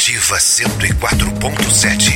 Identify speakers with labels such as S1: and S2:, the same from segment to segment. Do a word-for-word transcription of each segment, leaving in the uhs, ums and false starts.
S1: Educativa cento e quatro ponto sete.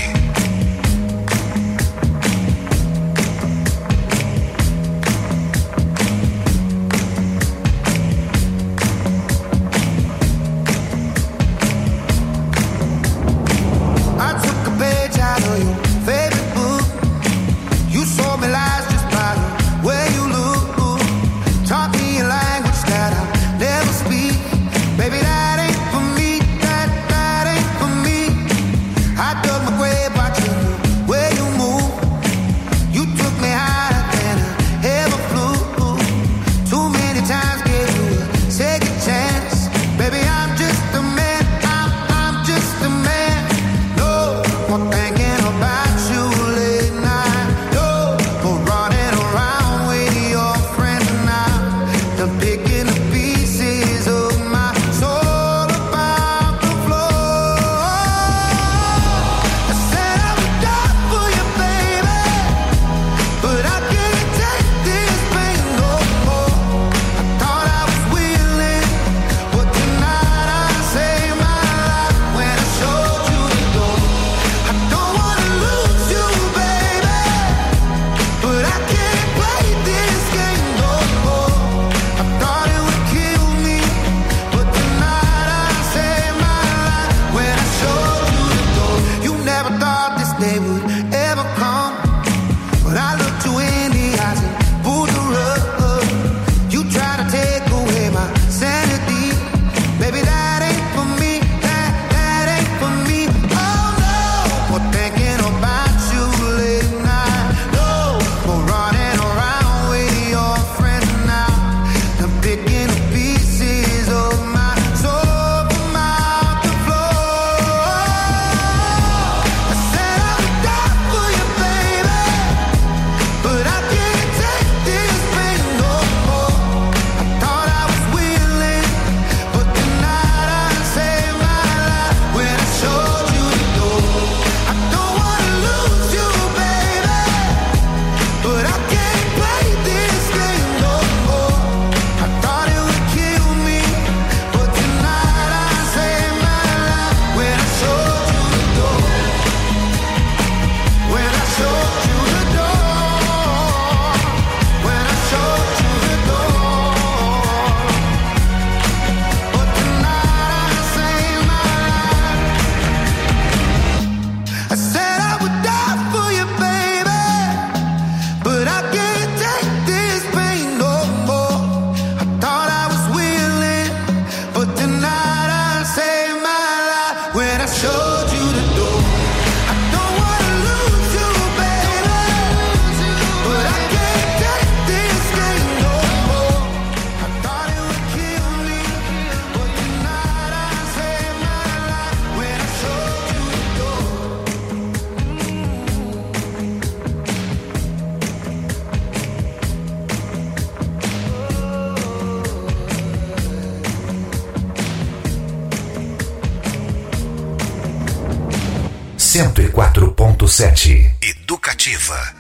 S1: cento e quatro ponto sete. Educativa.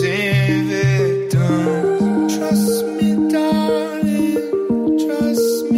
S2: Trust me, darling, trust me.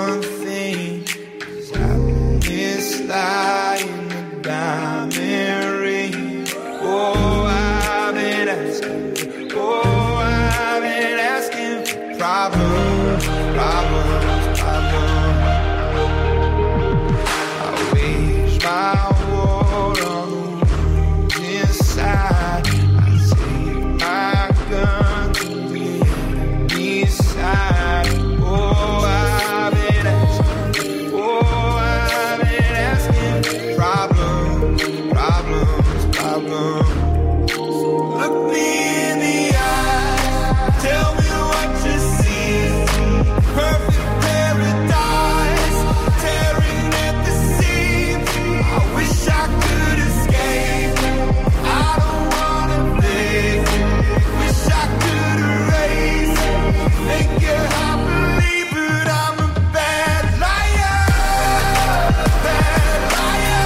S2: one thing is happiness lie in the diamond ring. Oh, I've been asking, oh, I've been asking for problems, problems, problems. I wage my war on the wounds inside. I take my gun to the enemy's side. Oh, I've been asking, oh, I've been asking problems, problems, problems. Look me in the eye, tell me what you see. Perfect paradise, tearing at the seams. I wish I could escape. I don't wanna live. Wish I could erase. Make you happily, but I'm a bad liar. Bad liar.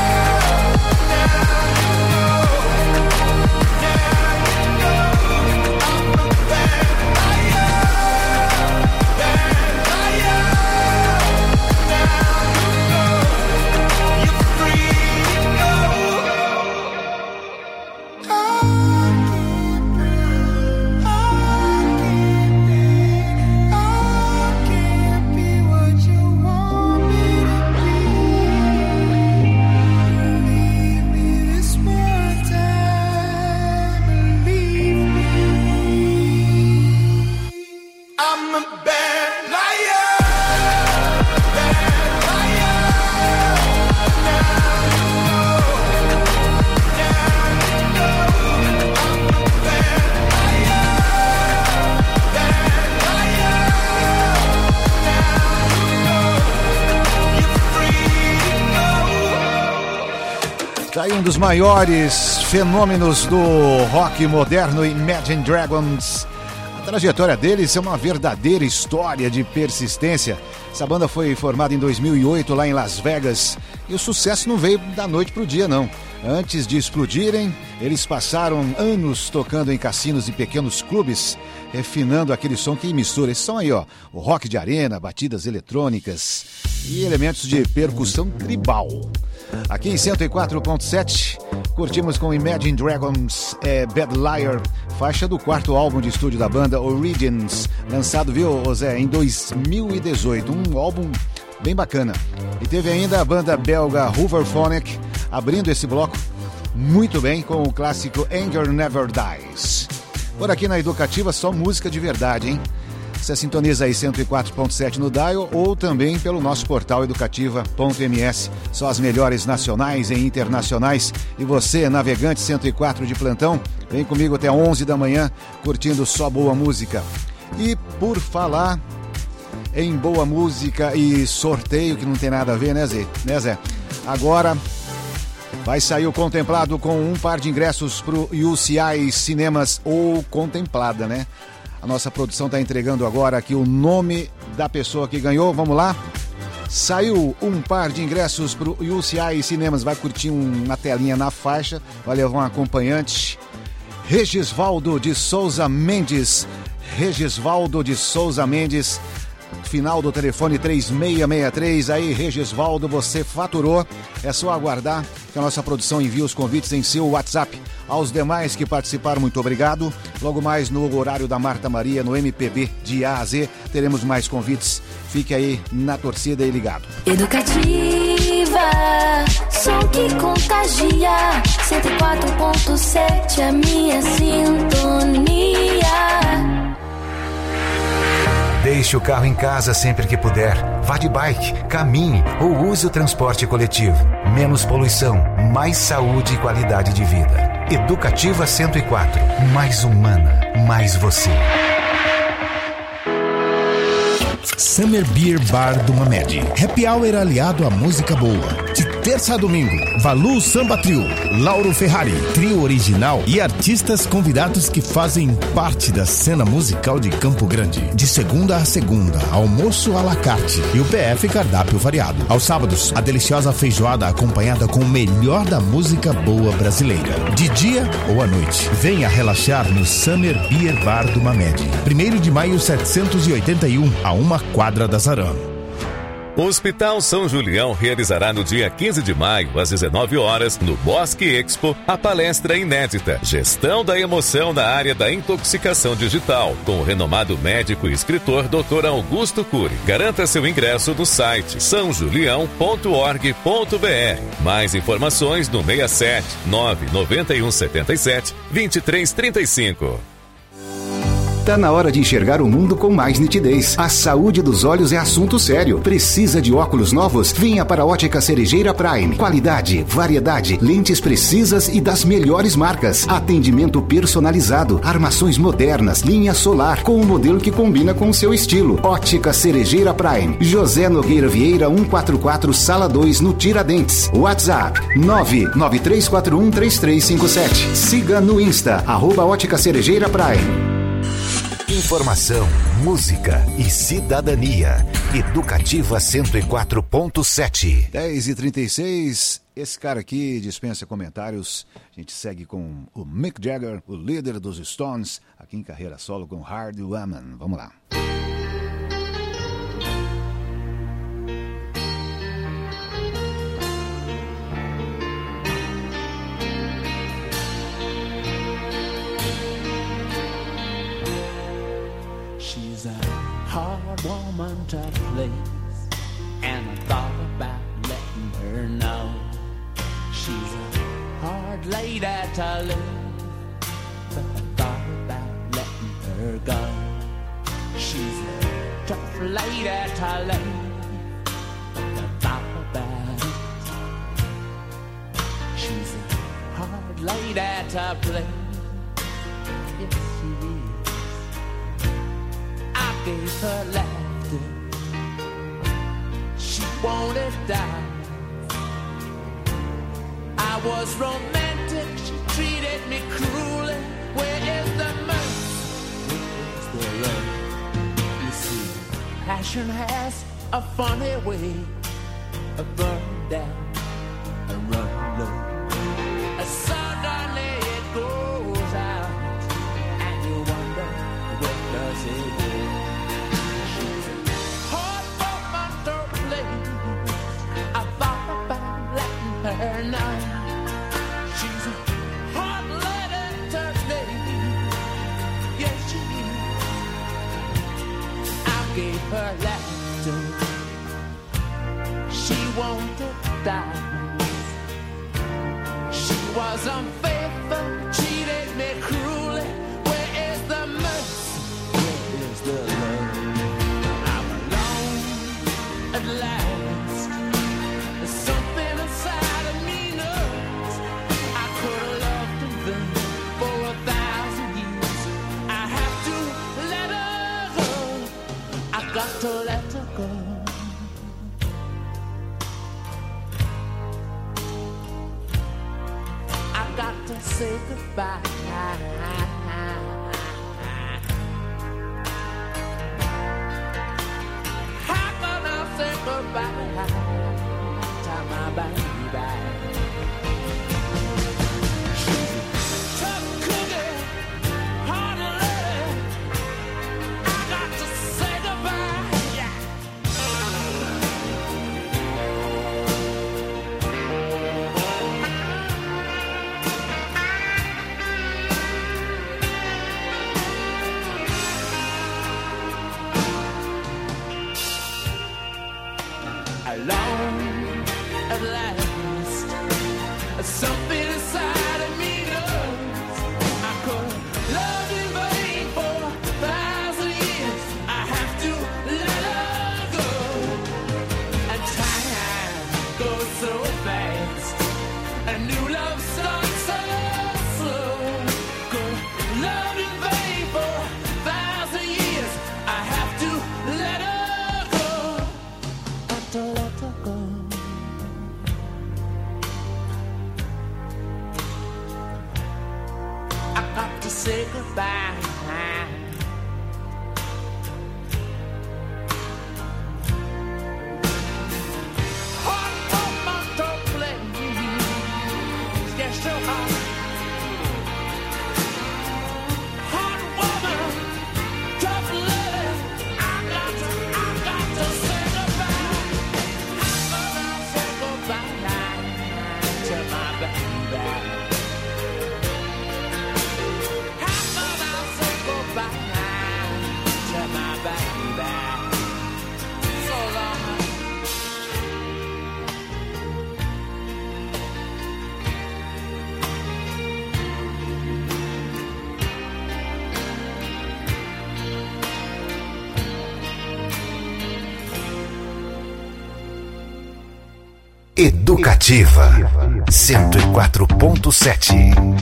S2: Now you know. Now you know. I'm a bad liar. Bad liar. Now you know. You're free to go. I can't breathe. I can't be. I can't be what you want me to be. Believe me this one time. Believe me. I'm a bad liar. Bad liar. Now you know. Now you know. I'm a bad liar. Bad liar. Now you know. You're free to go.
S3: Tá aí um dos maiores fenômenos do rock moderno, Imagine Dragons. A trajetória deles é uma verdadeira história de persistência. Essa banda foi formada em dois mil e oito lá em Las Vegas e o sucesso não veio da noite pro dia, não. Antes de explodirem, eles passaram anos tocando em cassinos e pequenos clubes, refinando aquele som que mistura. Esses são aí, ó, o rock de arena, batidas eletrônicas e elementos de percussão tribal. Aqui em cento e quatro ponto sete, curtimos com Imagine Dragons, é, Bad Liar, faixa do quarto álbum de estúdio da banda, Origins, lançado, viu, Zé, em dois mil e dezoito, um álbum bem bacana. E teve ainda a banda belga Hooverphonic, abrindo esse bloco muito bem com o clássico Anger Never Dies. Por aqui na Educativa, só música de verdade, hein? Você sintoniza aí cento e quatro ponto sete no dial ou também pelo nosso portal educativa ponto m s. Só as melhores nacionais e internacionais. E você, navegante cento e quatro de plantão, vem comigo até onze da manhã, curtindo só boa música. E por falar em boa música e sorteio, que não tem nada a ver, né, Zé? Né, Zé? Agora vai sair o contemplado com um par de ingressos pro U C I Cinemas, ou contemplada, né? A nossa produção está entregando agora aqui o nome da pessoa que ganhou. Vamos lá? Saiu um par de ingressos para o U C I Cinemas. Vai curtir uma telinha na faixa. Vai levar um acompanhante. Regisvaldo de Souza Mendes. Regisvaldo de Souza Mendes. Final do telefone três seis seis três. Aí, Regisvaldo, você faturou. É só aguardar que a nossa produção envie os convites em seu WhatsApp. Aos demais que participaram, muito obrigado. Logo mais no horário da Marta Maria, no M P B de A a Z, teremos mais convites. Fique aí na torcida e ligado.
S4: Educativa, som que contagia. cento e quatro ponto sete, a minha sintonia.
S1: Deixe o carro em casa sempre que puder. Vá de bike, caminhe ou use o transporte coletivo. Menos poluição, mais saúde e qualidade de vida. Educativa cento e quatro. Mais humana, mais você.
S5: Summer Beer Bar do Mamed. Happy Hour aliado à música boa. De terça a domingo, Valu Samba Trio, Lauro Ferrari, trio original e artistas convidados que fazem parte da cena musical de Campo Grande. De segunda a segunda, almoço à la carte e o P F cardápio variado. Aos sábados, a deliciosa feijoada acompanhada com o melhor da música boa brasileira. De dia ou à noite, venha relaxar no Summer Beer Bar do Mamed. primeiro de maio setecentos e oitenta e um, a uma quadra da Zarão.
S6: O Hospital São Julião realizará no dia quinze de maio, às dezenove horas, no Bosque Expo, a palestra inédita Gestão da Emoção na área da intoxicação digital, com o renomado médico e escritor doutor Augusto Cury. Garanta seu ingresso no site são julião ponto org ponto br. Mais informações no seis sete nove nove um sete sete dois três três cinco.
S1: Tá na hora de enxergar o mundo com mais nitidez. A saúde dos olhos é assunto sério. Precisa de óculos novos? Venha para a Ótica Cerejeira Prime. Qualidade, variedade, lentes precisas e das melhores marcas. Atendimento personalizado, armações modernas, linha solar, com o modelo que combina com o seu estilo. Ótica Cerejeira Prime. José Nogueira Vieira, cento e quarenta e quatro, Sala dois, no Tiradentes. WhatsApp nove nove três quatro um três três cinco sete. Siga no Insta, arroba Ótica Cerejeira Prime. Informação, música e cidadania. Educativa cento e quatro ponto sete.
S3: dez e trinta e seis. Esse cara aqui dispensa comentários. A gente segue com o Mick Jagger, o líder dos Stones, aqui em carreira solo com Hard Woman. Vamos lá.
S7: She's a hard woman to please, and I thought about letting her know. She's a hard lady to live, but I thought about letting her go. She's a tough lady to live, but I thought about it. She's a hard lady to please, yes she is. I gave her laughter, she wanted die. I was romantic, she treated me cruelly. Where is the mercy? Where is the love? You see, passion has a funny way of burning down and running low. Suddenly it goes out, and you wonder, where does it go? Her now. She's a hard lady to lady, yes she is. I gave her laughter, she wanted diamonds. She was unfaithful, treated me cruelly. Where is the mercy? Where is the love? I'm alone at last. There's something inside. Got to let her go. I got to say goodbye. How can I say goodbye to my baby? Alone at last, something inside of me knows I could love in vain for a thousand years. I have to let her go, and time goes so fast, a new love starts so slow. Could love in vain for a thousand years. I have to let her go, have to let her go. I got to say goodbye. Hard woman to please, yes, so hard. Hard woman, tough lady. I got to, I got to say goodbye.
S1: Educativa cento e quatro ponto sete.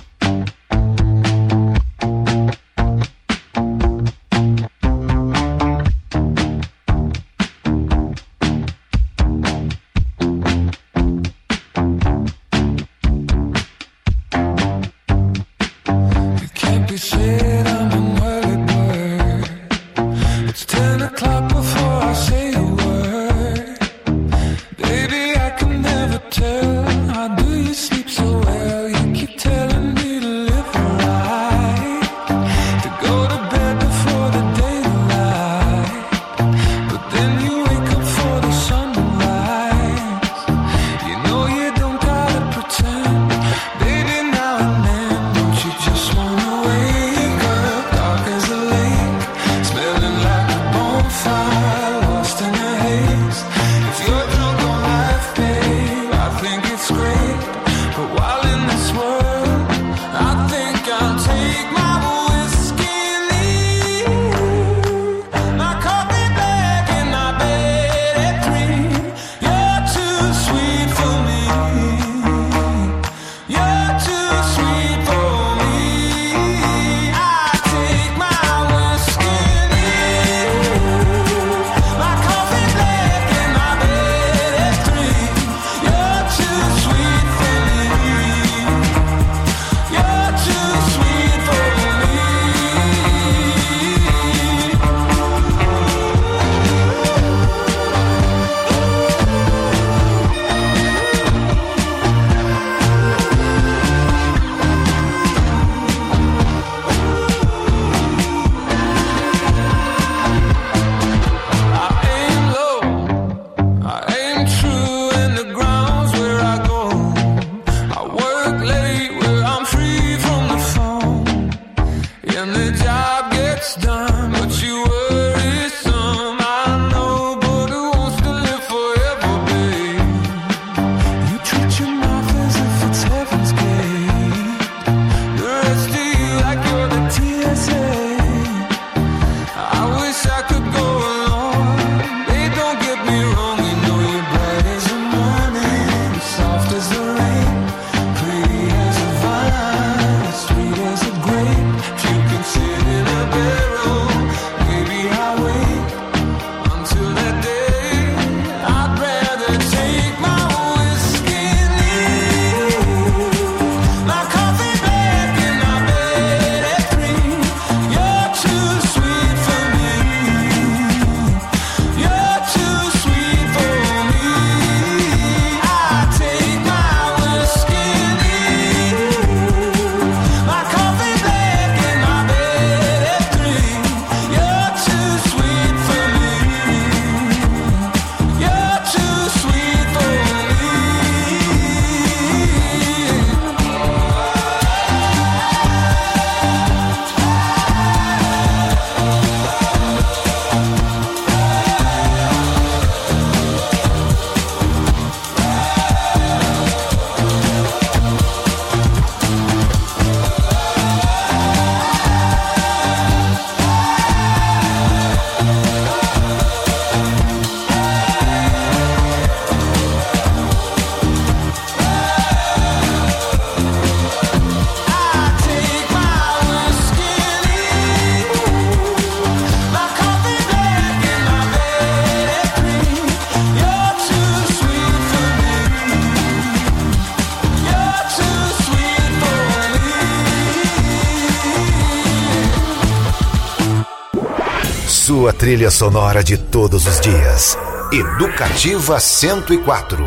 S1: Sua trilha sonora de todos os dias. Educativa cento e quatro.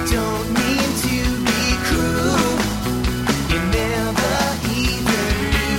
S2: Don't mean to be cruel. You never even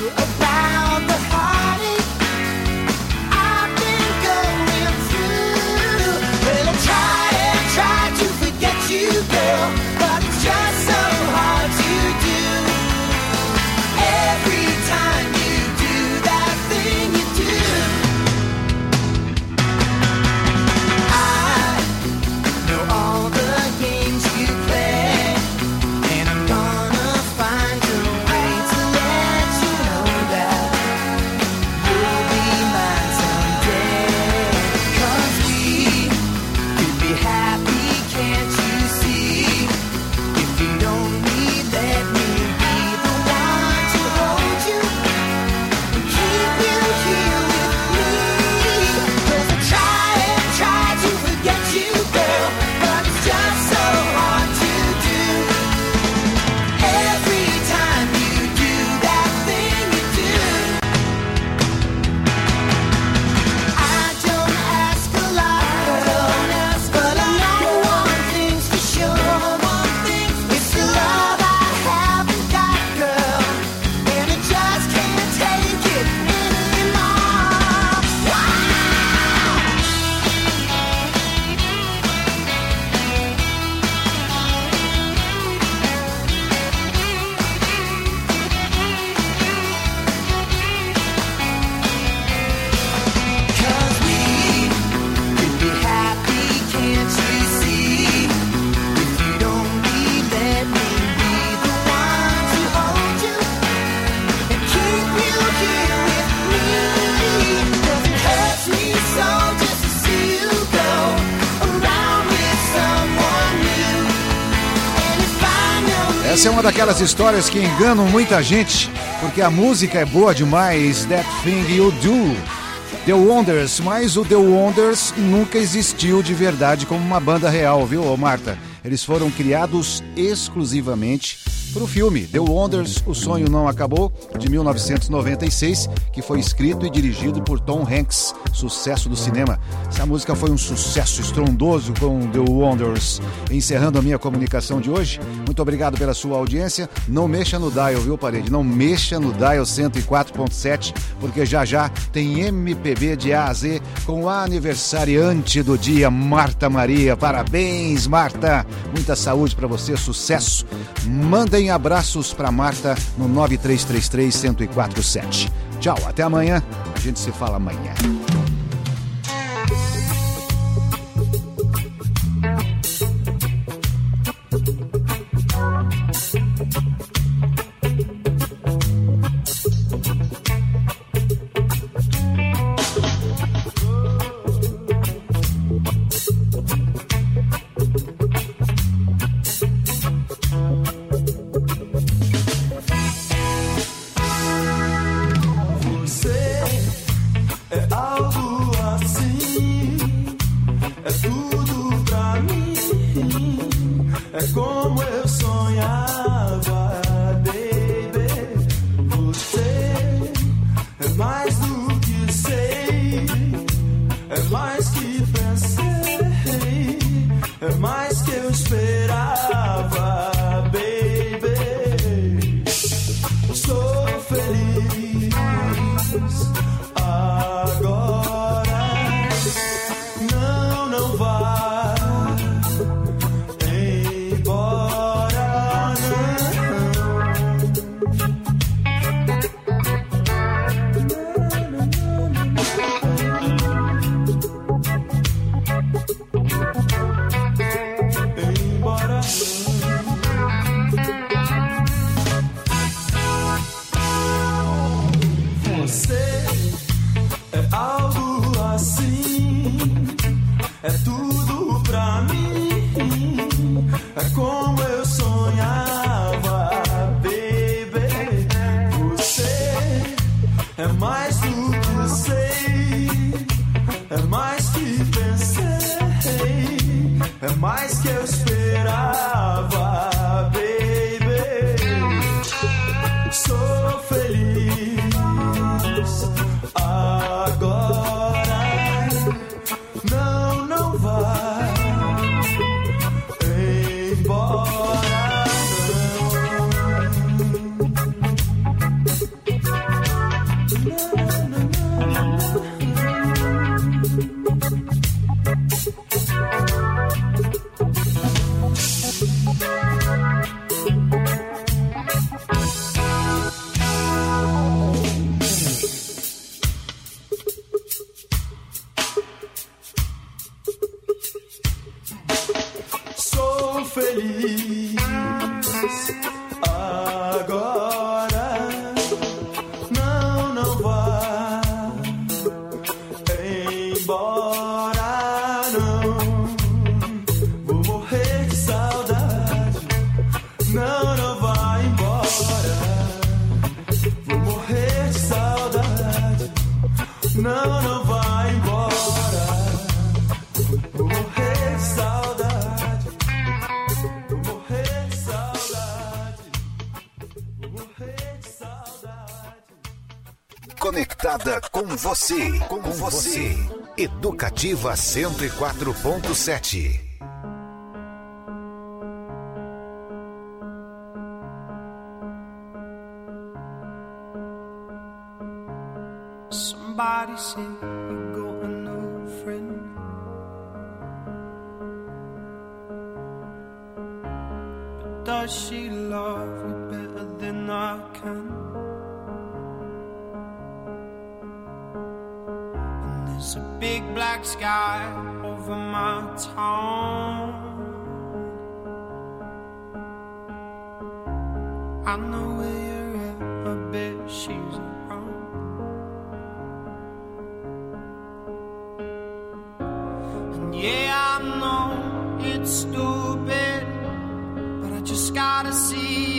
S3: Essa é uma daquelas histórias que enganam muita gente, porque a música é boa demais. That Thing You Do, The Wonders, mas o The Wonders nunca existiu de verdade como uma banda real, viu, Marta? Eles foram criados exclusivamente para o filme The Wonders, O Sonho Não Acabou, de mil novecentos e noventa e seis, que foi escrito e dirigido por Tom Hanks, sucesso do cinema. Essa música foi um sucesso estrondoso com The Wonders. Encerrando a minha comunicação de hoje, muito obrigado pela sua audiência. Não mexa no dial, viu, Parede? Não mexa no dial cento e quatro ponto sete, porque já já tem M P B de A a Z com a aniversariante do dia, Marta Maria. Parabéns, Marta! Muita saúde para você, sucesso. Mandem abraços para Marta no nove três três três, um zero quatro sete. Tchau, até amanhã. A gente se fala amanhã.
S1: Conectada com você, com você. Educativa cento e quatro ponto sete.
S8: Somebody said you got a new friend. But does she love you better than I can? There's a big black sky over my town. I know where you're at, I bet she's around. And yeah, I know it's stupid, but I just gotta see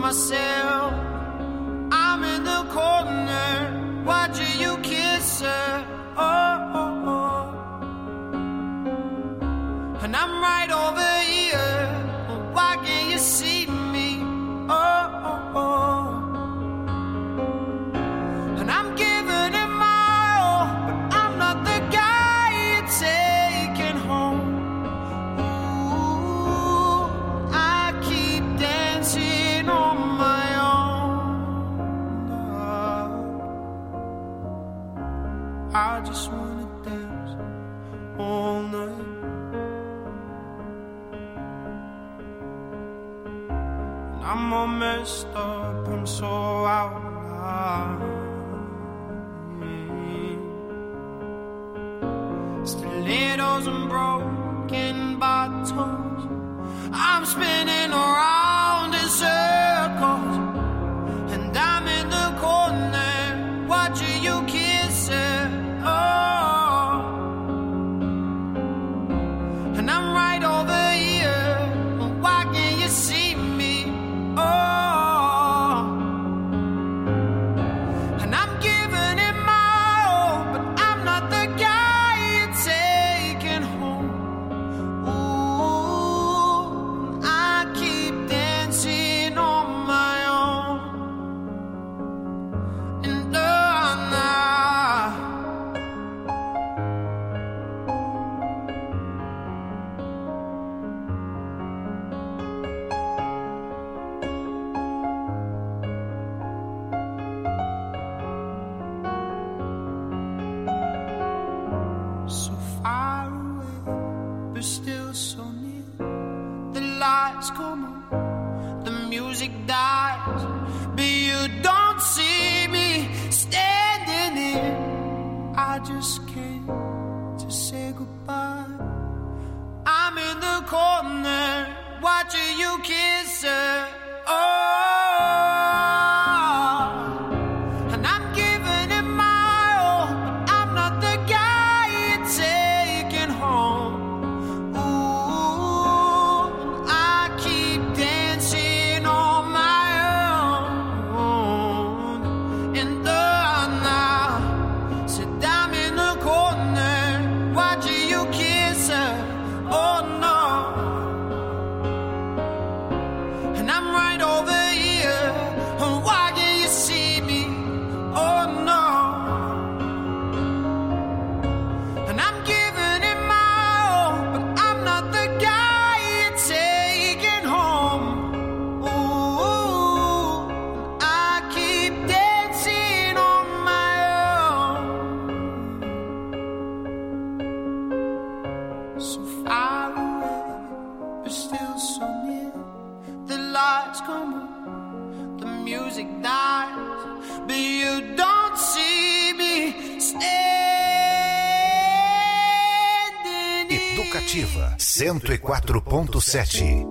S8: myself. I'm in the corner, watching you kiss her. Oh, oh, oh. And I'm right over here. Why can't you see me? Oh, oh, oh. And I'm giving it my all, but I'm not the guy you're taking home. Ooh, I keep dancing on my own. I just wanna dance all night. I'm all messed up, I'm so out of line. Stilettos and broken bottles, I'm spinning around in circles. And I'm in the corner, watching you kiss her. Oh, and I'm right over here. Why can't you see me? Oh, and I'm giving it my all, but I'm not the guy you're taking home. Ooh, I keep dancing on my own. And oh, nah. So far away, but still so near. The lights come on, the music dies, but you don't see me standing here. I just came to say goodbye. I'm in the corner, watching you kiss her. Oh, and I'm giving it my all, but I'm not the guy you're taking home. Ooh, I keep dancing on my own. And the now said I'm in the corner, watching you kiss her. Oh no. And I'm right over here. Why can't you see me? Oh no. And I'm giving it my all, but I'm not the guy you're taking home. Ooh, I keep dancing on my own. So far away, but still so near. The lights come on, the music dies, but you don't see me standing here.
S1: Educativa cento e quatro ponto sete.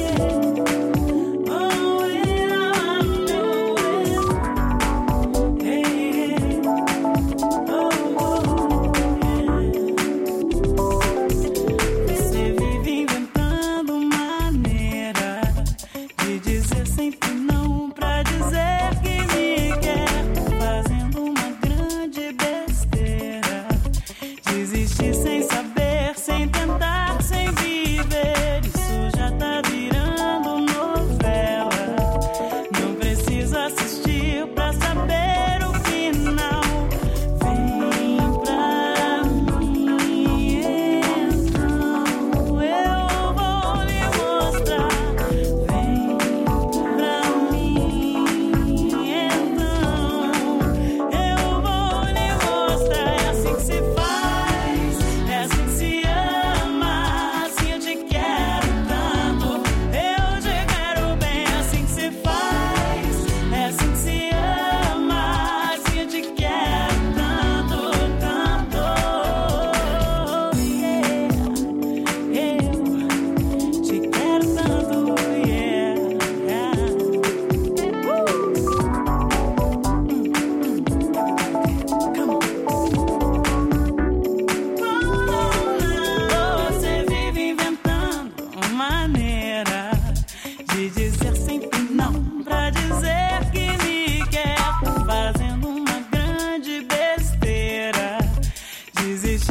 S7: Oh, yeah, I know it.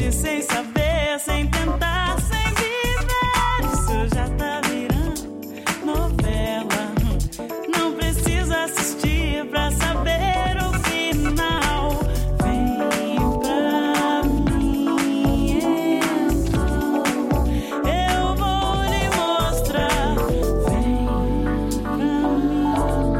S9: vive sem saber, sem tentar, sem viver. Isso já tá virando novela. Não precisa assistir pra saber o final. Vem pra mim, então eu vou lhe mostrar. Vem pra mim,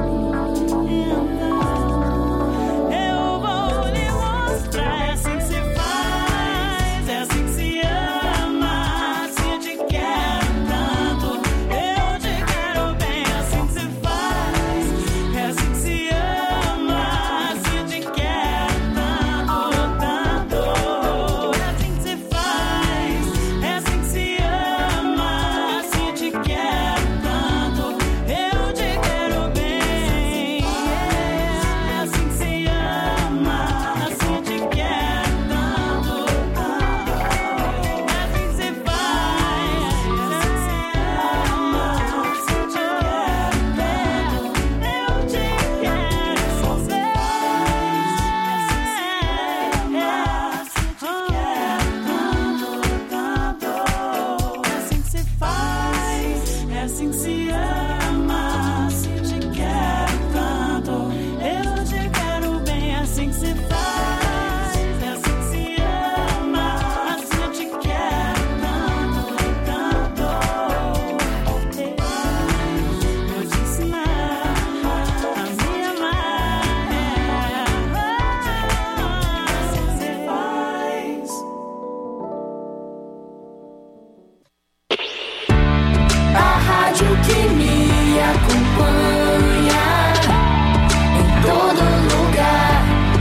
S9: então eu vou lhe mostrar. É assim que se faz, é assim que se ama. Assim eu te quero tanto, eu te quero bem. É assim que se faz, é assim que se ama. Assim eu te quero tanto, tanto. É assim que se faz, é assim que se ama. Assim eu te quero tanto, eu te quero bem. É assim que se ama, assim eu te quero tanto, tanto. É assim que se faz, é assim que se ama. Assim eu te quero tanto, eu te quero bem. É assim que se faz, é assim que se ama. Assim eu te quero tanto, eu te quero bem. É assim que se faz, é assim que se ama. Assim eu te quero tanto, tanto. Vou te ensinar a me amar. Assim que se faz.
S4: A rádio que me acompanha em todo lugar,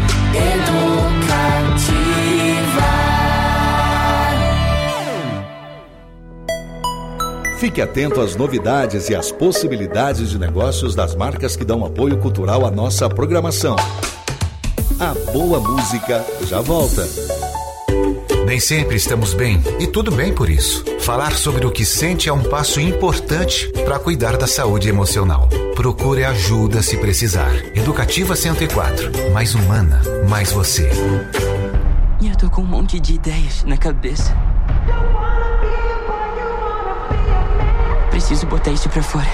S4: educativa.
S10: Fique atento às novidades e às possibilidades de negócios das marcas que dão apoio cultural à nossa programação. A boa música já volta.
S1: Nem sempre estamos bem, e tudo bem por isso. Falar sobre o que sente é um passo importante para cuidar da saúde emocional. Procure ajuda se precisar. Educativa cento e quatro. Mais humana, mais você.
S11: Eu tô com um monte de ideias na cabeça. Preciso botar isso pra fora.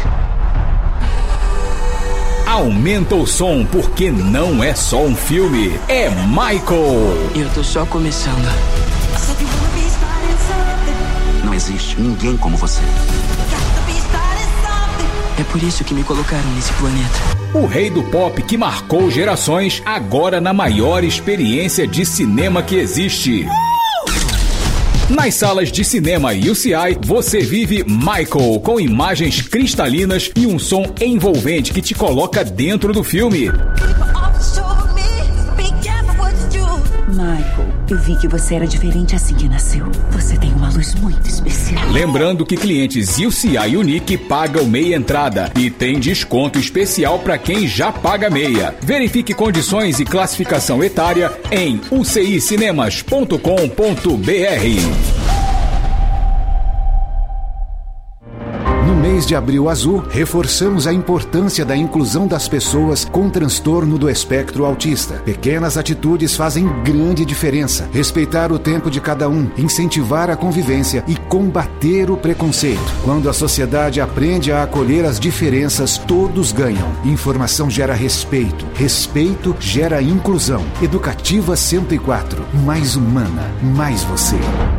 S12: Aumenta o som, porque não é só um filme, é Michael.
S11: Eu tô só começando.
S13: Não existe ninguém como você.
S11: É por isso que me colocaram nesse planeta.
S12: O rei do pop que marcou gerações, agora na maior experiência de cinema que existe. Nas salas de cinema U C I, você vive Michael, com imagens cristalinas e um som envolvente que te coloca dentro do filme.
S14: Michael, eu vi que você era diferente assim que nasceu. Você tem uma luz muito especial.
S12: Lembrando que clientes U C I Unique pagam meia entrada e tem desconto especial para quem já paga meia. Verifique condições e classificação etária em u c i cinemas ponto com ponto b r.
S1: No mês de Abril Azul, reforçamos a importância da inclusão das pessoas com transtorno do espectro autista. Pequenas atitudes fazem grande diferença. Respeitar o tempo de cada um, incentivar a convivência e combater o preconceito. Quando a sociedade aprende a acolher as diferenças, todos ganham. Informação gera respeito. Respeito gera inclusão. Educativa cento e quatro. Mais humana, mais você.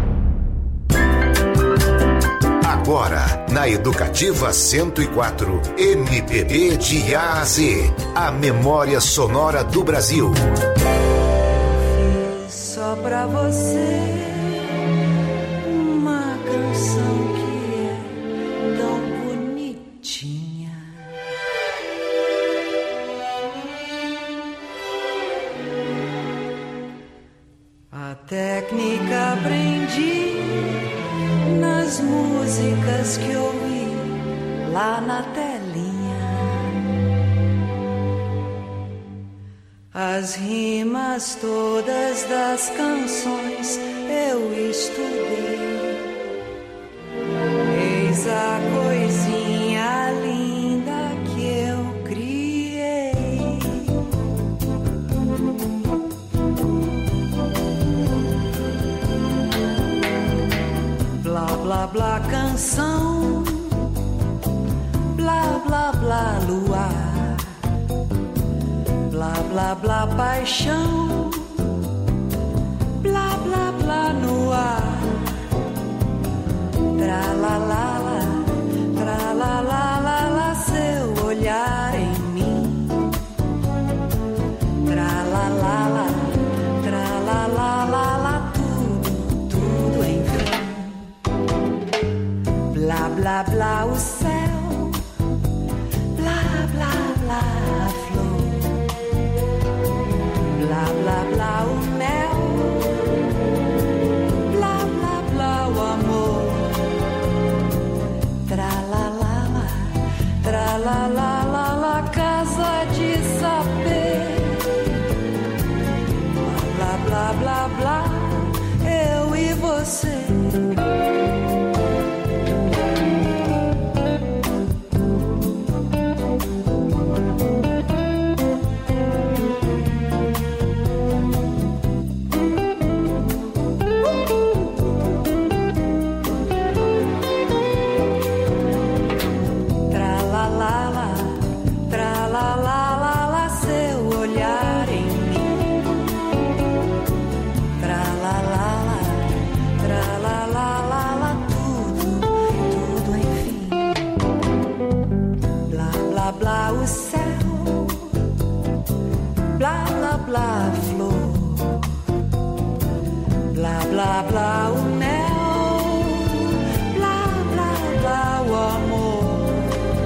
S1: Agora, na Educativa cento e quatro, M P B de A a Z, a memória sonora do Brasil.
S15: Só pra você, uma canção que é tão bonitinha. A técnica aprendi nas músicas que ouvi lá na telinha. As rimas todas das canções eu estudei. Eis a coisinha linda que eu criei. blá, blá, canção. Blá, blá, blá, luar. Blá, blá, blá, paixão. Blá, blá, blá, no ar. Tra, lá, lá, lá. Tra, lá, lá, lá, lá, seu olhar em mim. Tra, lá, lá, lá. Tra, lá, lá, lá, lá, tudo, tudo enfim. Blá, blá, blá, o céu. Blá, blá, blá, a flor. Blá, blá, blá, o mel. Blá, blá, blá, o amor. Tra, lá, lá, lá. Tra, lá, lá, lá, lá, casa de saber. Blá, blá, blá, blá, eu e você. Blá, flor. Blá, blá, blá, o mel. Blá, blá, blá, o amor.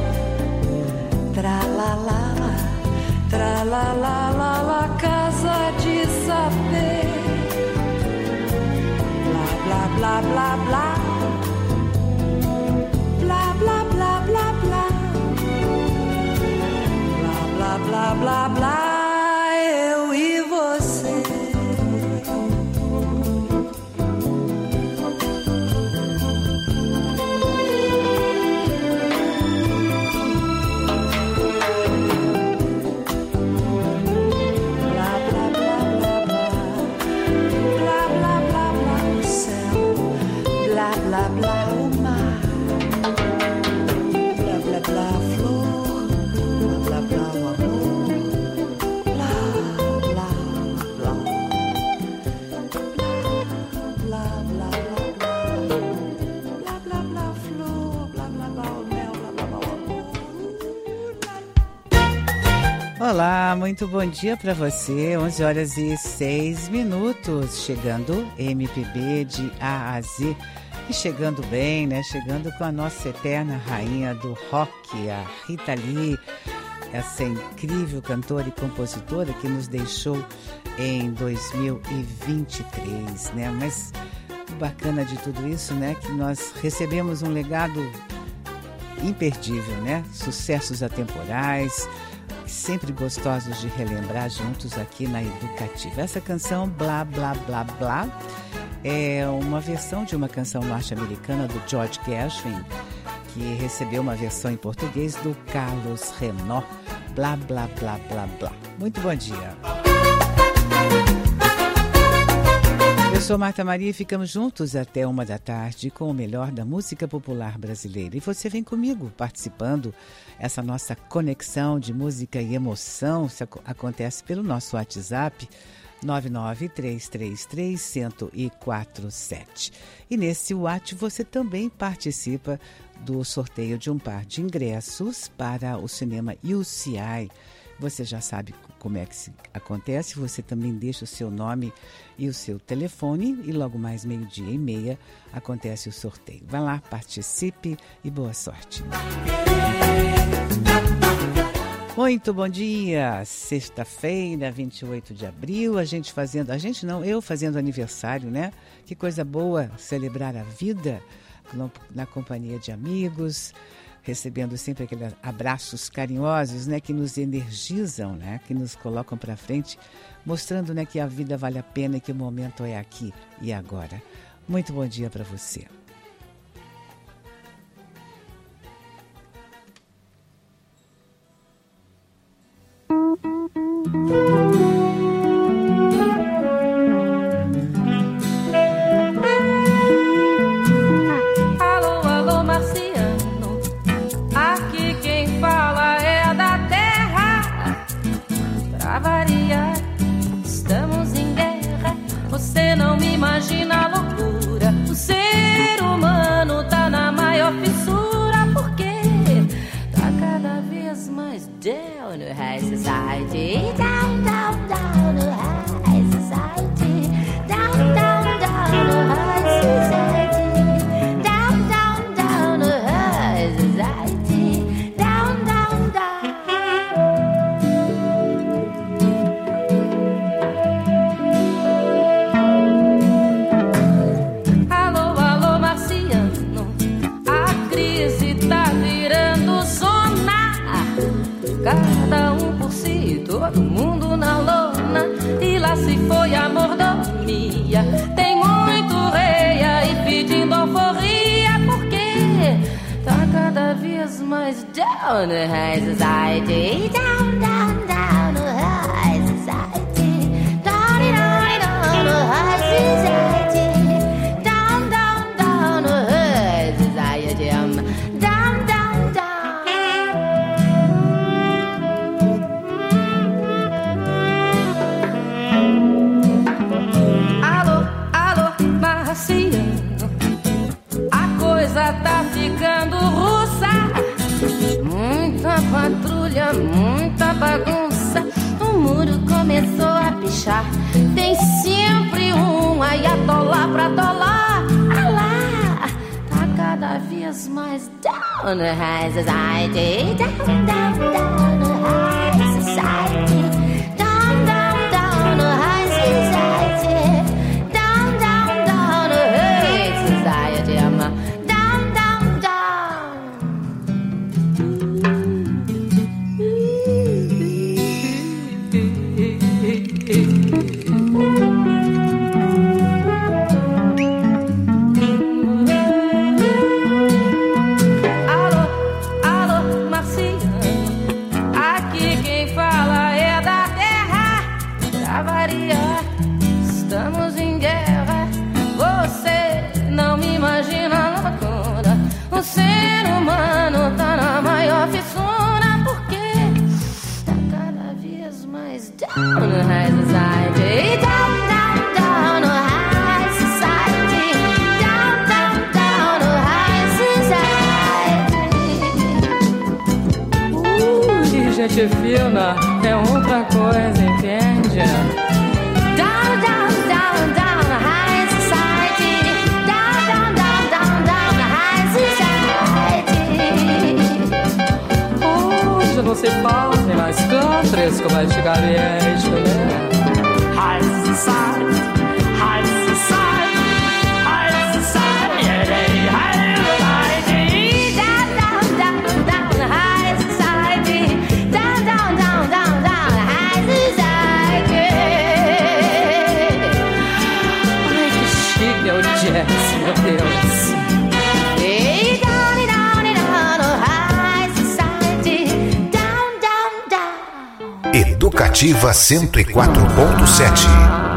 S15: Tra, lá, lá, lá. Tra, lá, lá, lá, lá, casa de saber. Blá, blá, blá, blá, blá. Blá, blá, blá, blá, blá. Blá, blá, blá, blá, blá.
S16: Olá, muito bom dia para você. onze horas e seis minutos, chegando M P B de A a Z. E chegando bem, né? Chegando com a nossa eterna rainha do rock, a Rita Lee, essa incrível cantora e compositora que nos deixou em dois mil e vinte e três, né? Mas o bacana de tudo isso, né? Que nós recebemos um legado imperdível, né? Sucessos atemporais, sempre gostosos de relembrar juntos aqui na Educativa. Essa canção, Blá, Blá, Blá, Blá, é uma versão de uma canção norte-americana do George Gershwin, que recebeu uma versão em português do Carlos Renaud. Blá, blá, blá, blá, blá. Muito bom dia. Eu sou Marta Maria e ficamos juntos até uma da tarde com o melhor da música popular brasileira. E você vem comigo participando. Essa nossa conexão de música e emoção isso acontece pelo nosso WhatsApp nove nove três três três zero zero quatro sete. E nesse WhatsApp você também participa do sorteio de um par de ingressos para o cinema U C I. Você já sabe como é que se acontece, você também deixa o seu nome e o seu telefone e logo mais meio-dia e meia acontece o sorteio. Vai lá, participe e boa sorte. Muito bom dia, sexta-feira, vinte e oito de abril, a gente fazendo, a gente não, eu fazendo aniversário, né? Que coisa boa celebrar a vida na companhia de amigos, recebendo sempre aqueles abraços carinhosos, né, que nos energizam, né, que nos colocam para frente, mostrando, né, que a vida vale a pena e que o momento é aqui e agora. Muito bom dia para você.
S17: todo mundo na lona, e lá se foi a mordomia. Tem muito rei aí pedindo alforria, porque tá cada vez mais down no high society. Down, down, down no high society. Down, down, down no high society. Down, down, down no high society. Down, down, down. Alô, alô, marciano, a coisa tá ficando russa. Muita patrulha, muita bagunça. O muro começou a pichar. Tem sempre um ayatollah pra tolar. Ah lá, tá cada vez mais down no high society. Down, down, down no high society. Down, down, down no high society. Down, down, down no high society. Down, down, down. Alô, alô, marciano, aqui quem fala é da terra. Pra variar, estamos em guerra. Você não me imagina a loucura. O ser humano tá na maior fissura, porque tá cada vez mais down no high society. Down, down, down no high society. Down, down, down no high society. Uh, gente fina é outra coisa, entende? Down, down, down, down no high society. Down, down, down, down, down no high society. Hoje não se fazem mais countries como antigamente, né? High society, high society, high society, high society. Down, down, down, down no high society. Down, down, down, down, down no high society. Ai, que chique é o jazz, meu Deus. Hey, down, down, down no high society. Down, down, down.
S1: Educativa cento e quatro ponto sete.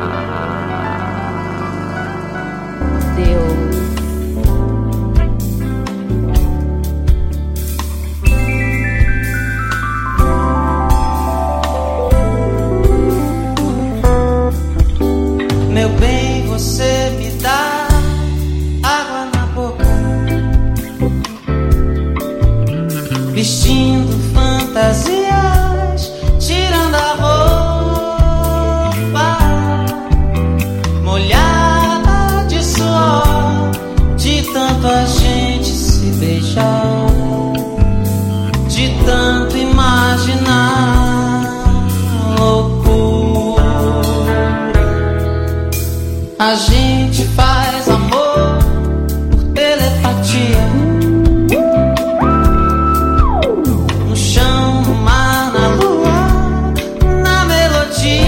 S8: Meu bem, você me dá água na boca, vestindo fantasias, tirando a roupa, molhada de suor, de tanto a gente se beijar, de tanto imaginar loucura. A gente faz amor por telepatia, no chão, no mar, na lua, na melodia.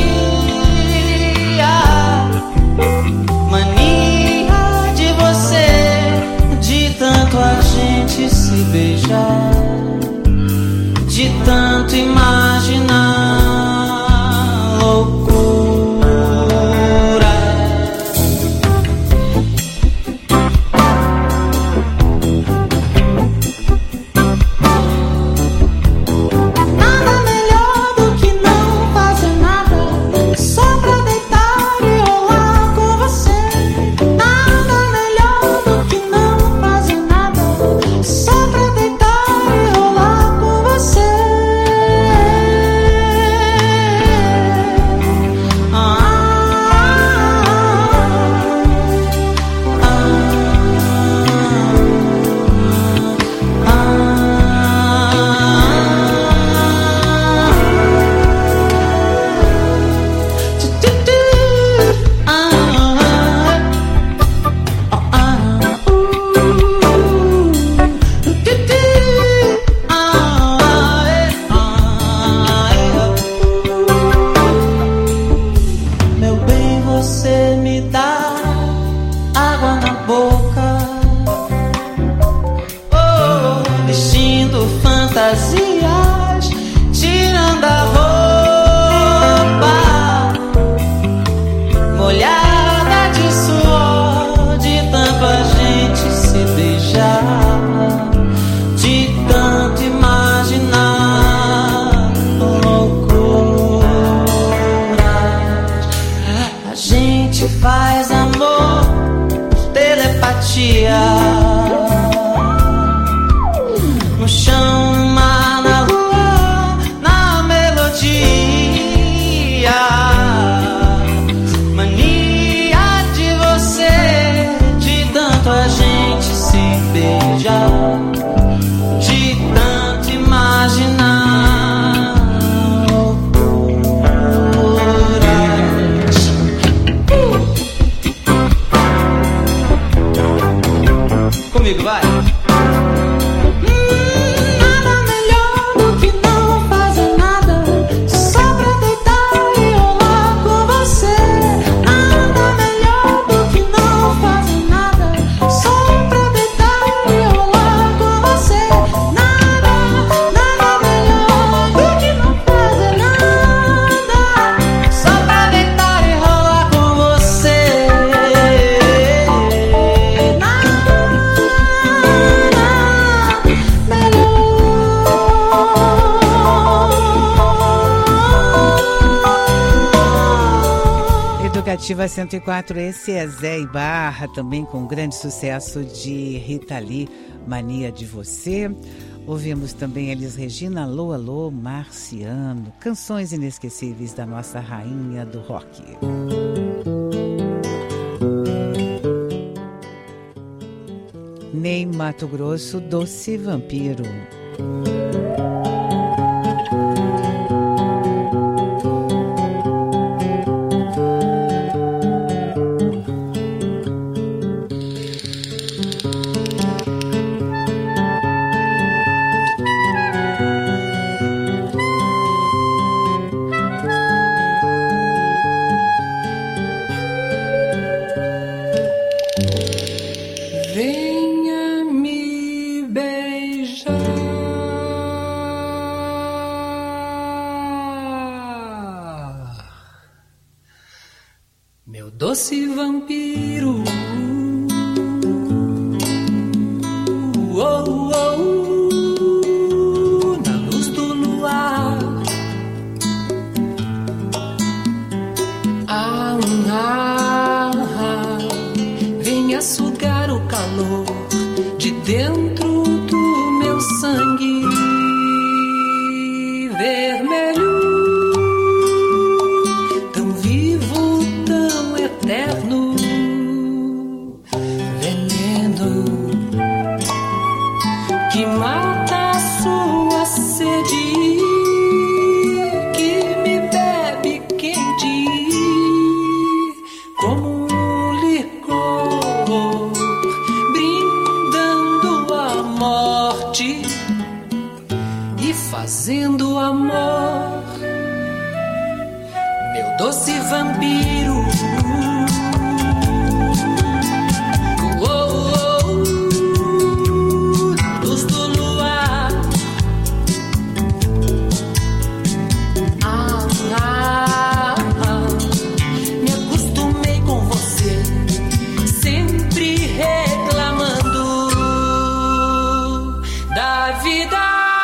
S8: Mania de você, de tanto a gente se beijar, de tanto imaginar loucura. Só pra deitar e rolar com você.
S18: vazias, tirando a roupa molhada de suor, de tanto a gente se beijar, de tanto imaginar loucuras. A gente faz amor, telepatia, no chão, no mar, na lua, na melodia. Mania de você, de tanto a gente se beijar, de tanto imaginar loucuras. Comigo, vai!
S16: Educativa cento e quatro, esse é Zé e Barra, também com grande sucesso de Rita Lee, Mania de Você. Ouvimos também Elis Regina, Alô, Alô, Marciano, canções inesquecíveis da nossa rainha do rock. Ney Mato Grosso, Doce Vampiro.
S15: Venha me beijar, meu doce vampiro. Oh, oh, na luz do luar. Ah, ah, ah, venha sugar o calor de dentro do meu sangue vermelho, tão vivo, tão eterno, veneno que mata a sua sede, que me bebe quente como um licor, brindando a morte e fazendo amor, meu doce vampiro. Oh, oh, luz do luar. Ah, ah, ah, me acostumei com você, sempre reclamando da vida,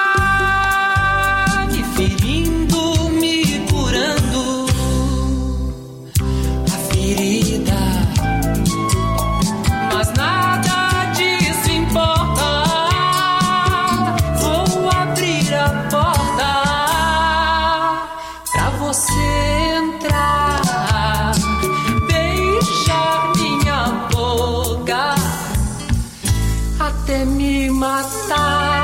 S15: me ferindo, me curando a ferida, mas nada disso importa. Vou abrir a porta pra você entrar, beijar minha boca até me matar.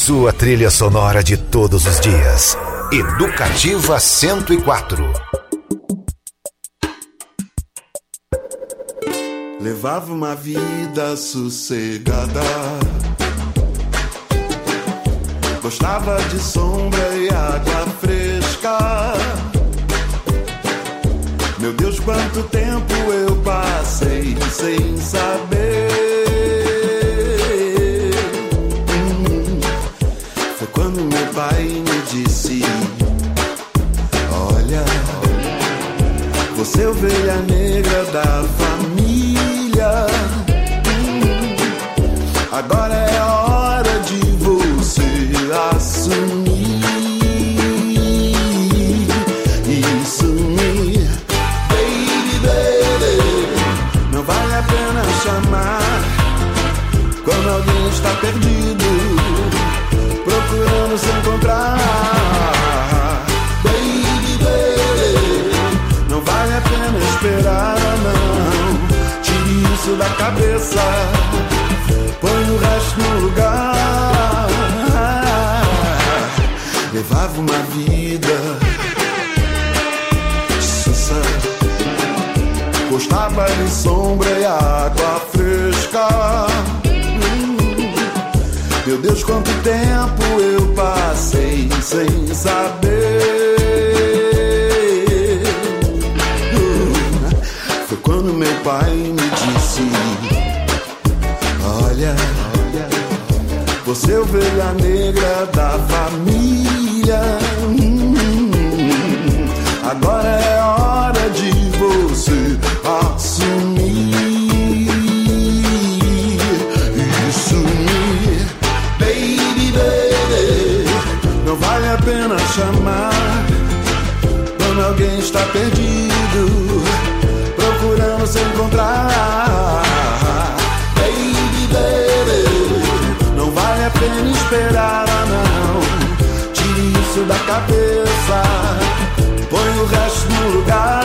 S1: sua trilha sonora de todos os dias. Educativa cento e quatro.
S19: Levava uma vida sossegada, gostava de sombra e água fresca. Meu Deus, quanto tempo eu passei sem saber. Hum, foi quando meu pai me disse: olha, você é ovelha negra da família. Hum, agora é a hora de você assumir. Chamar quando alguém está perdido, procurando se encontrar. Baby, baby, não vale a pena esperar, não. Tire isso da cabeça, põe o resto no lugar. Levava uma vida sussa, gostava de sombra e água fresca. Hum, meu Deus, quanto tempo eu passei sem saber. Hum, foi quando meu pai me disse: olha, você é ovelha negra da família. Hum, agora é hora de você assumir. Assumir. Baby, baby, não vale a pena chamar quando alguém está perdido, procurando se encontrar. Baby, baby, não vale a pena esperar, não. Tire isso da cabeça, põe o resto no lugar.